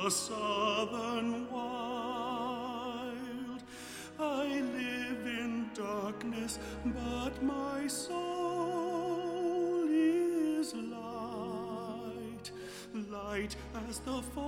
the southern wild. I live in darkness, but my soul is light, light as the